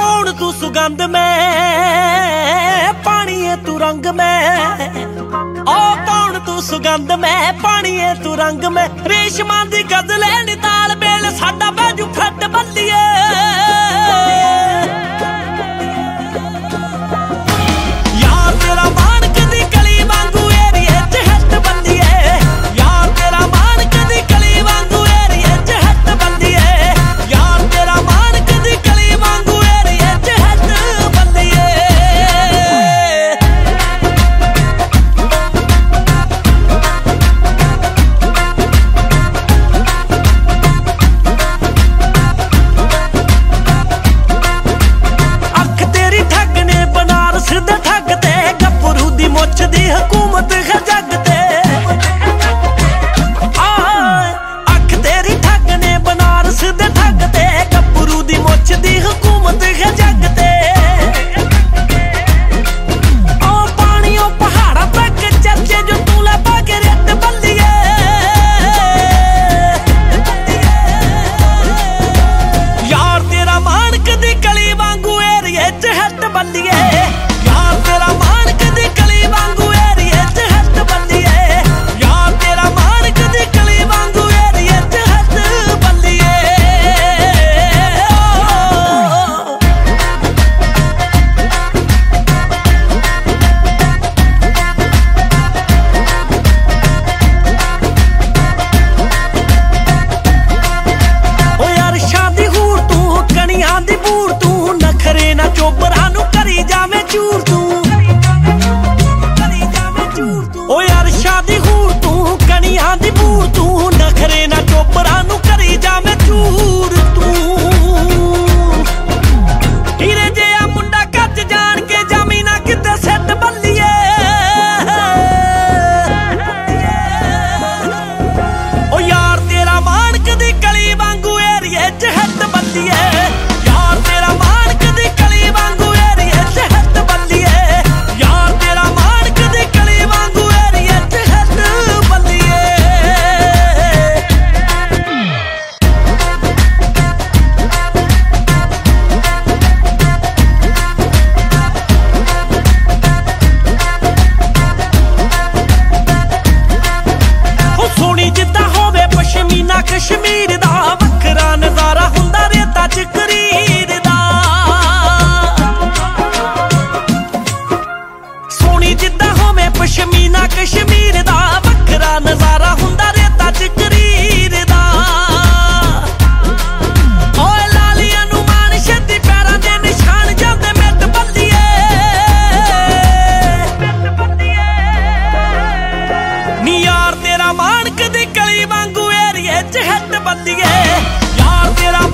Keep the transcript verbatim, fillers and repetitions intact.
कौन तू सुगंध में, पानी है तू रंग में। ओ कौन तू सुगंध में, पानी है तू रंग में। रेशमां दी गजले नी ताल बेल साडा बाजू फट बल्लिए। यार तेरा मानक दी कली वांगू एरिए च हट बल्लिए। यार तेरा मानक दी कली वांगू एरिए च हट बल्लिए। यार तेरा मानक दी कली वांगू एरिए च हट बल्लिए। अख तेरी ठग ने बनारस दे ठग ते, गभरू दी मुछ दी हुकूमत है जग ते। अख तेरी ठग ने बनारस दे ठग ते, गभरू दी मुछ दी हुकूमत है जग ते। ओ पानी ओ पहाड़ा तक चर्चे जो तू लै पा के रेत बल्लिए। यार तेरा मानक दी कली वांगू एरिए च हट बल्लिए। यार तेरा मानक दी कली वांगू एरिए च हट बल्लिए। यार तेरा मानक दी कली वांगू एरिए च हट बल्लिए। ओ यार शादी हूर तू कणियां दी बूर तू, नखरे ना चोबरा नू करी जावे चूर तू। ओ यार शादी हूर तू कणियां दी बूर तू, नखरे ना चोबरा नू करी जावे चूर तू। हीरे जिहा मुंडा कच जान के जामी ना किते सिट बल्लिए। ओ यार तेरा मानक दी कली वांगू एरिए च हट बल्लिए। यार तेरा मानक दी कली वांगू एरिए च हट बल्लिए। यार तेरा मानक दी कली वांगू एरिए च हट बल्लिए। हो सोनी जिद्दां होवे पश्मीना कश्मीर दा, वखरा नजारा हुंदा रेता च करीर दा। सोनी जिद्दां होवे पश्मीना कश्मीर दा, वखरा नजारा हुंदा रेता च करीर दा। ओए लालियां नू मान छेती पैरां दे निशान जांदे मिट बल्लिए। नी यार तेरा मानक दी कली वांगू एरिए च हट बल्लिए। यार तेरा